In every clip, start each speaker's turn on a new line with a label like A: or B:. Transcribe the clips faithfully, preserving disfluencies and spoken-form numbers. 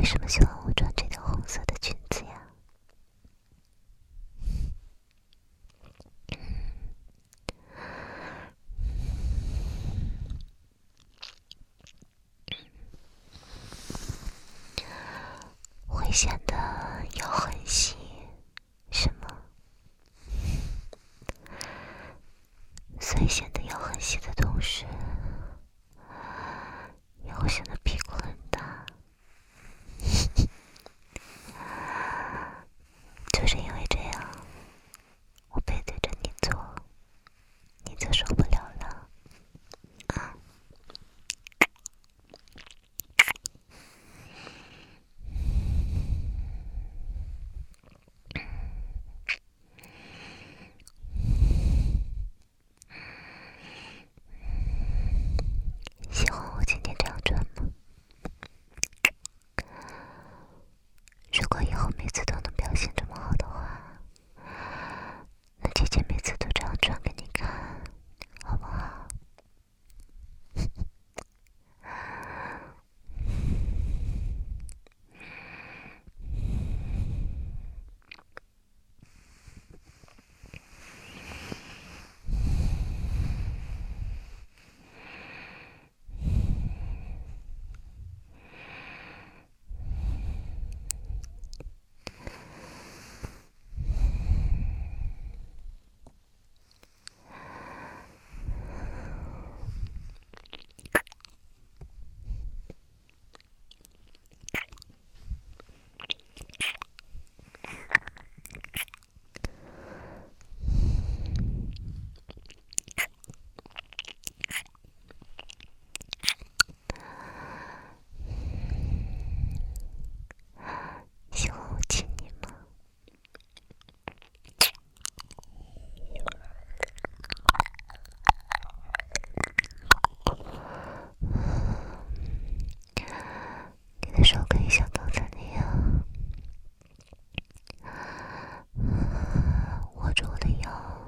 A: 什么喜欢我穿这条红色的裙子呀？会显得腰很细，是吗？所以显得腰很细的同时，也会显得屁股很大。就是因为这样，我背对着你坐，你就受不了了。啊喜欢我今天这样穿吗？如果以后每次都能表现这么好的话，那姐姐每次都这样穿给你看，好不好？喜欢我亲你吗？你的手可以像刚才那样握住我的腰，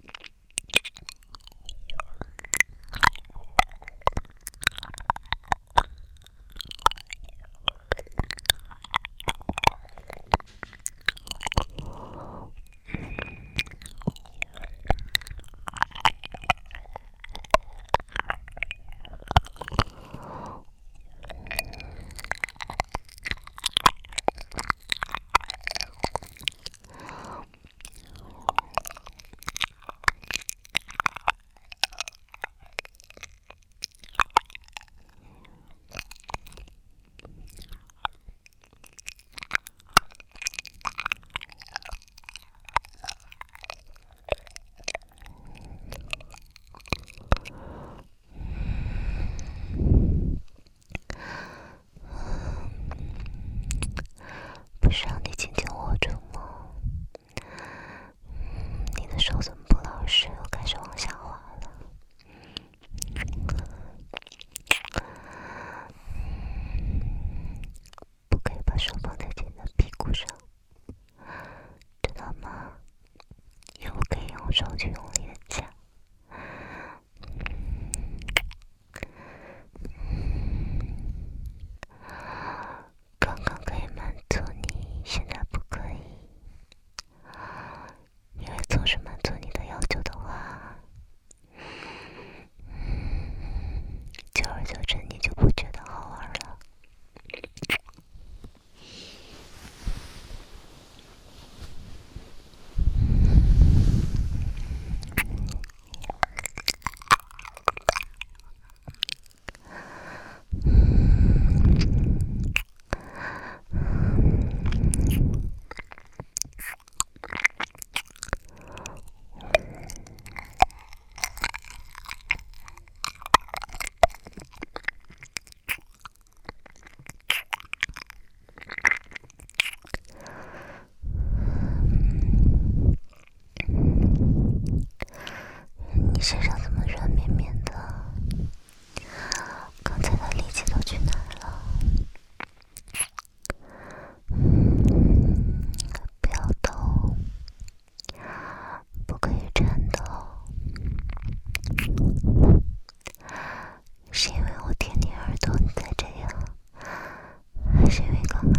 A: 不是让你紧紧握住吗？你的手怎么不老实，又开始往下滑了？不可以把手放在你的屁股上，知道吗？也不可以用手去用力的夹。刚刚可以满足你，现在不可以，因为总是满足你的要求的话，久而久之你就不觉得好玩了。你身上怎么软绵绵的？刚才的力气都去哪儿了？不要动，不可以颤抖。是因为我舔你耳朵你才这样，还是因为刚刚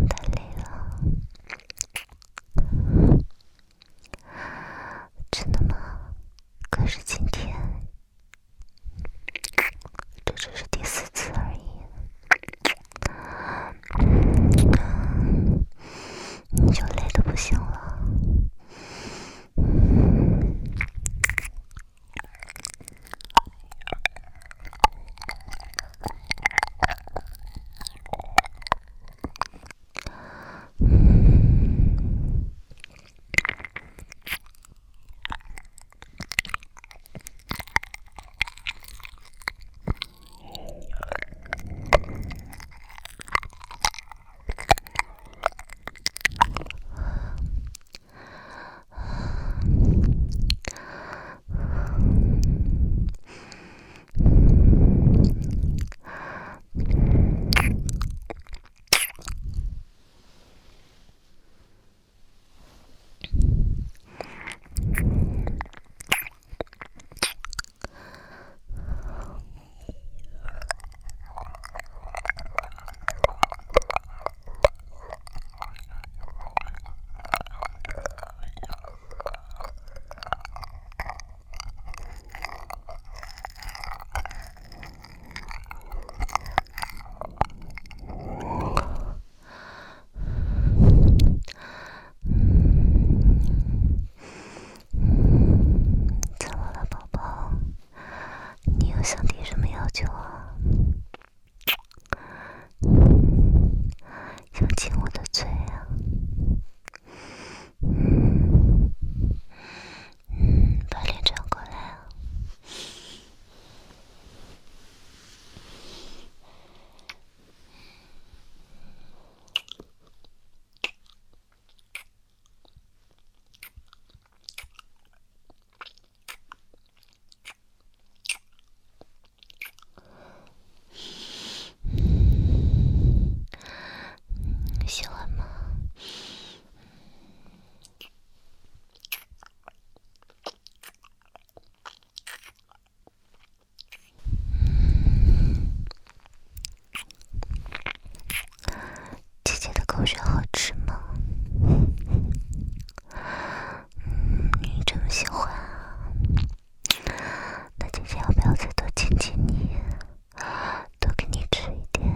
A: 口水好吃吗？嗯，你这么喜欢啊？那姐姐要不要再多亲亲你，多给你吃一点？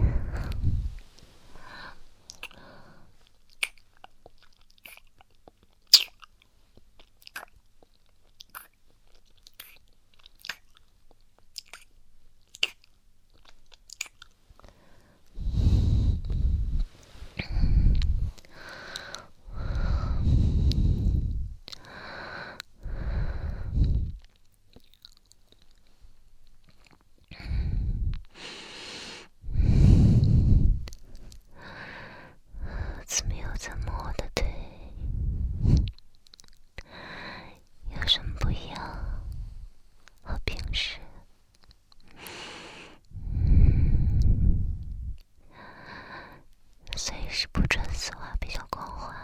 A: 怎么又在摸我的腿？有什么不一样？和平时？所以是不穿丝袜比较光滑，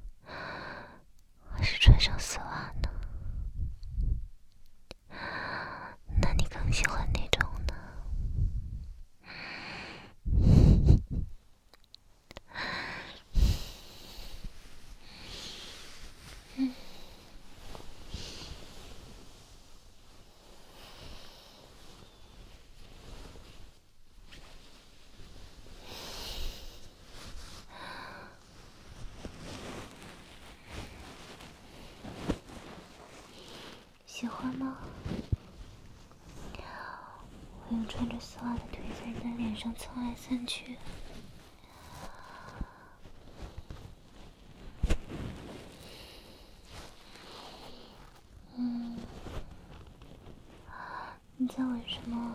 A: 还是穿上丝袜呢？那你更喜欢哪种呢？嗯，喜欢吗？我用穿着丝袜的腿在你的脸上蹭来蹭去。嗯，你在闻什么？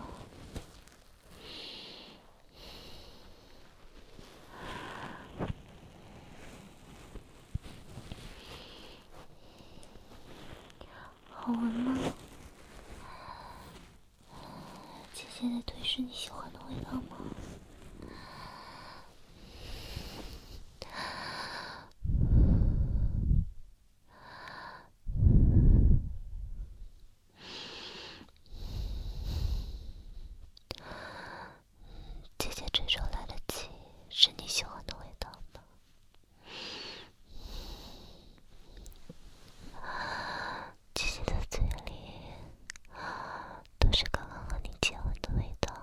A: 好闻吗？姐姐的腿是你喜欢的味道吗？姐姐这周来的气是你喜欢的味道吗？姐姐的嘴里都是刚刚和你接吻的味道，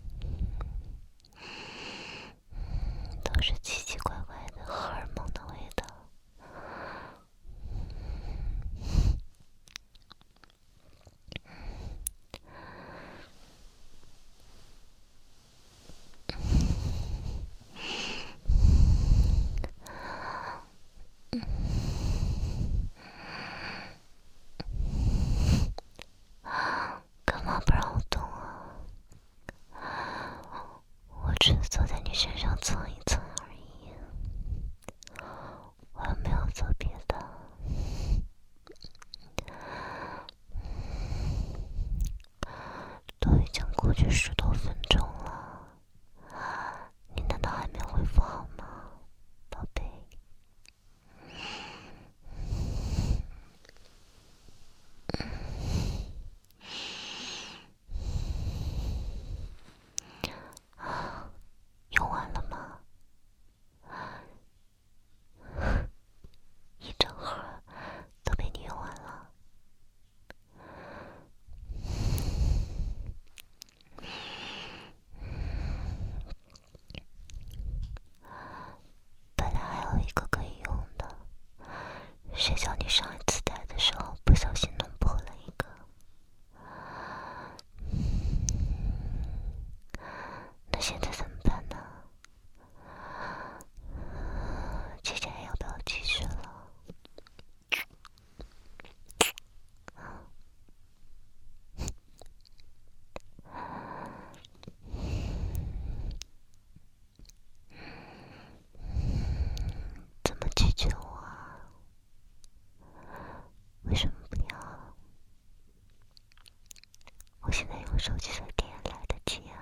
A: 都是奇奇怪怪的荷尔蒙的味道。干嘛不让我动啊？我只是坐在你身上蹭一蹭而已，我又没有做别的。都已经过去十多分钟了，你难道还没恢复好吗，宝贝？用完了吗？一整盒都被你用完了。本来还有一个可以用的，谁叫你上一次戴的时候不小心弄破了一个。那现在怎么办呢？姐姐还要不要继续了？怎么拒绝我啊？为什么不要？我现在用手机的电来得及啊。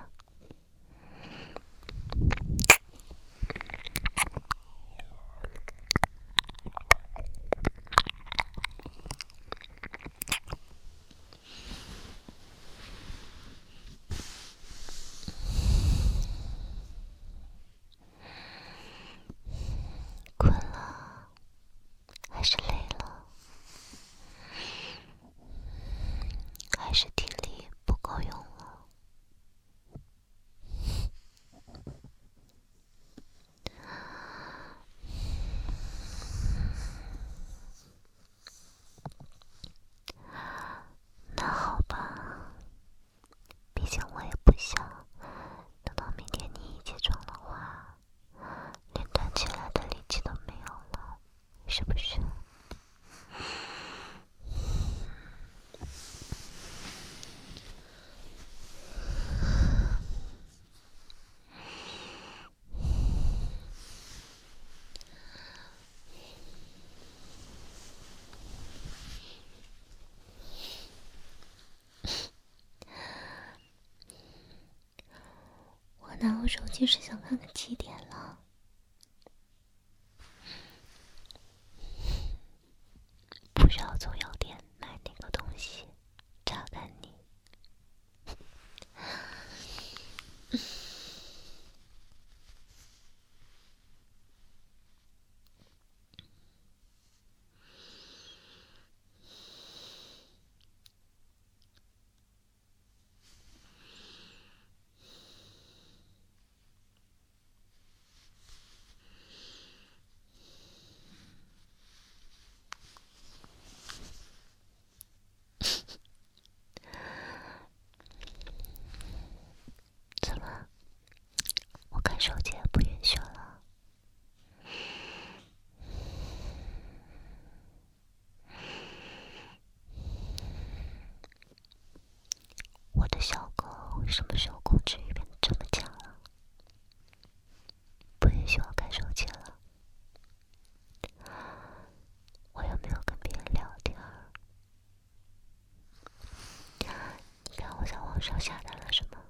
A: 就是想看看几点了。不知道从药店买哪个东西榨干你。怎么？我看手机也不允许了。我的小狗什么时候控制欲变得这么强了？不允许我看手机了。我有没有跟别人聊天？你看我在网上下单了什么？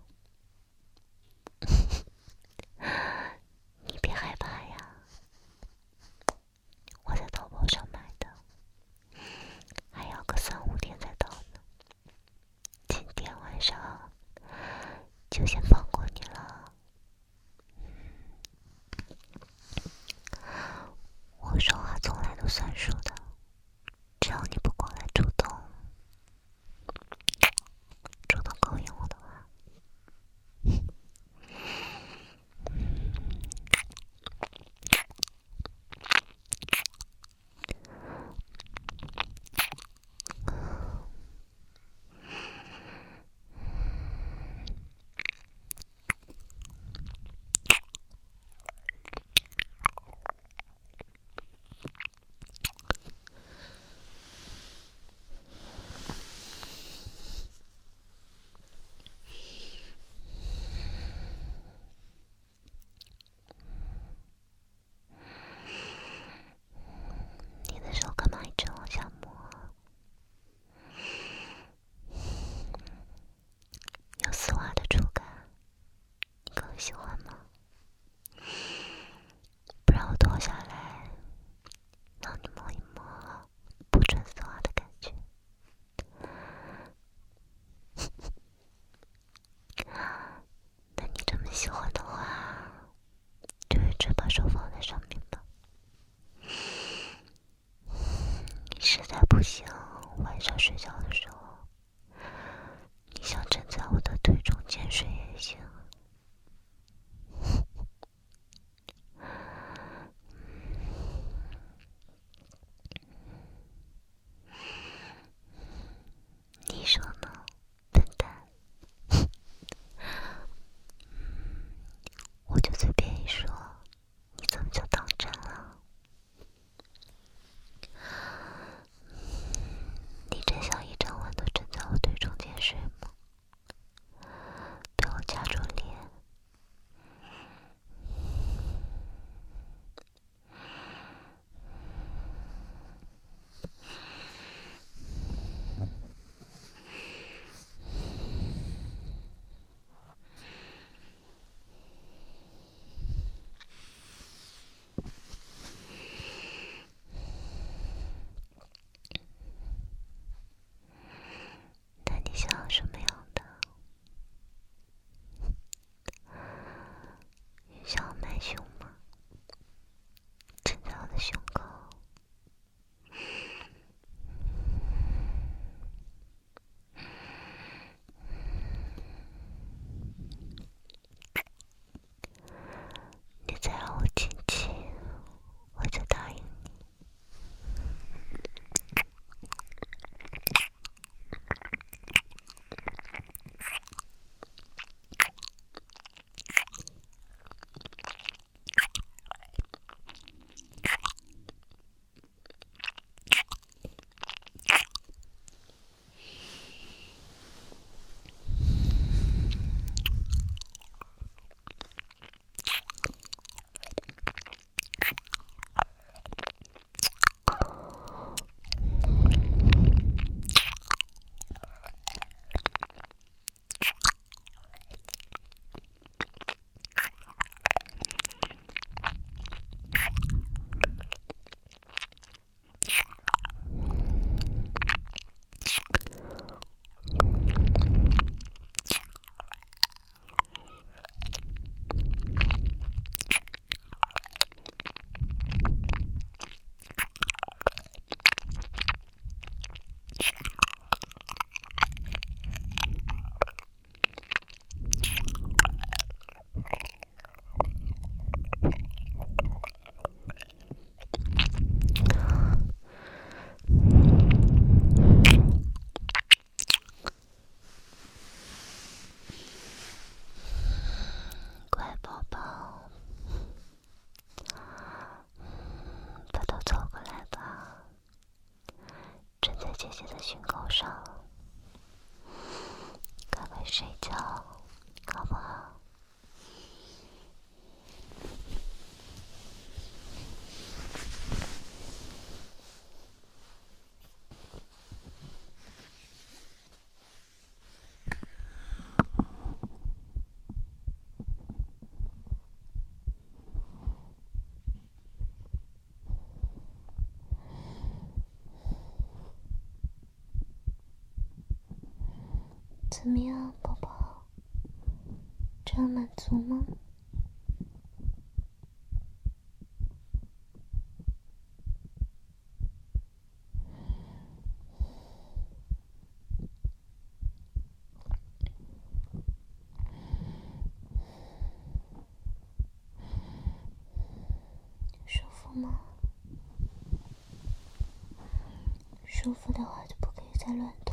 A: 你别害怕呀，我在淘宝上买的，还要个三五天才到呢。今天晚上就先放过你了。我说话从来都算数的，只要你不过来主动主动勾引我的话，你的手干嘛一直往下摸？有丝袜的触感，你更喜欢吗？不然我脱下来，让你摸一摸不穿丝袜的感觉。那你这么喜欢的话，就一直把手放在上面吧。你实在不行，晚上睡觉的时候，你想枕在我的腿中间睡也行。你说呢，笨蛋？我就随便一说，你怎么就当真了？你真像一张蚊怎么样，宝宝？这样满足吗？舒服吗？舒服的话就不可以再乱